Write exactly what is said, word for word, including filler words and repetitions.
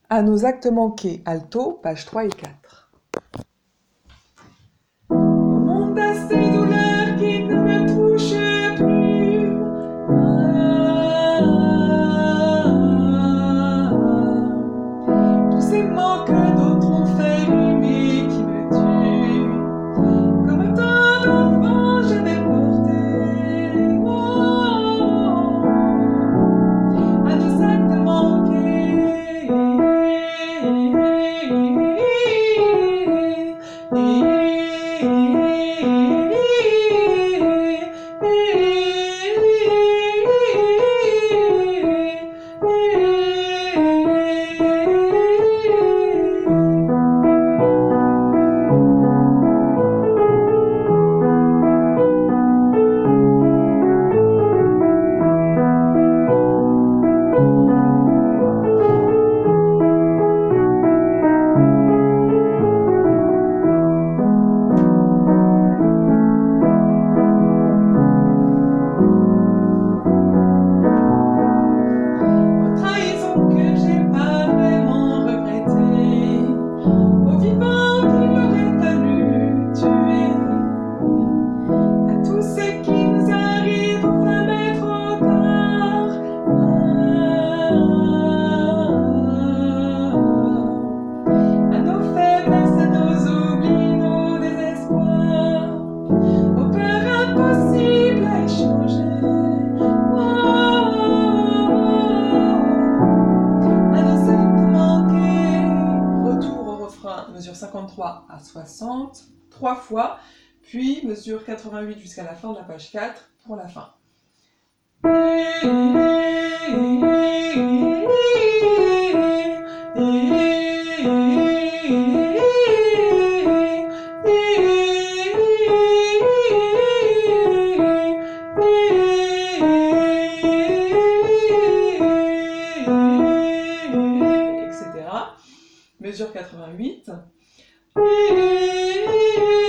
À nos actes manqués, alto, pages trois et quatre. Au monde à ces douleurs qui ne me touchent plus. Ah, tous ces mots que d'autres ont fait rimer qui me tuent. Comme tant d'enfants j'avais porté. Oh, à nos actes manqués. Mesure cinquante-trois à soixante, trois fois, puis mesure quatre-vingt-huit jusqu'à la fin de la page quatre pour la fin. et cetera. Mesure quatre-vingt-huit.